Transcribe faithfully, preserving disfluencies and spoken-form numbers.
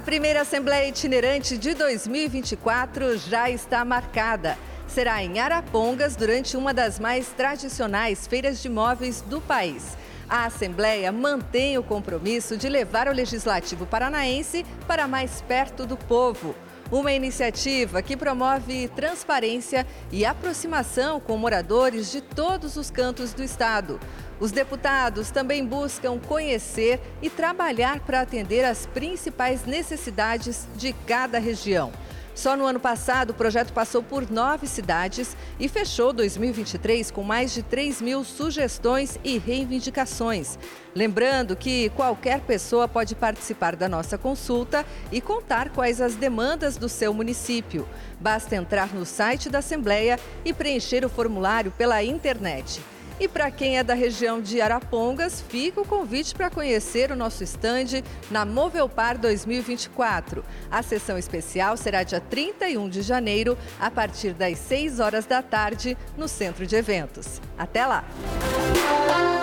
primeira Assembleia Itinerante de dois mil e vinte e quatro já está marcada. Será em Arapongas, durante uma das mais tradicionais feiras de móveis do país. A Assembleia mantém o compromisso de levar o Legislativo paranaense para mais perto do povo. Uma iniciativa que promove transparência e aproximação com moradores de todos os cantos do estado. Os deputados também buscam conhecer e trabalhar para atender às principais necessidades de cada região. Só no ano passado, o projeto passou por nove cidades e fechou dois mil e vinte e três com mais de três mil sugestões e reivindicações. Lembrando que qualquer pessoa pode participar da nossa consulta e contar quais as demandas do seu município. Basta entrar no site da Assembleia e preencher o formulário pela internet. E para quem é da região de Arapongas, fica o convite para conhecer o nosso estande na Movelpar dois mil e vinte e quatro. A sessão especial será dia trinta e um de janeiro, a partir das seis horas da tarde, no Centro de Eventos. Até lá!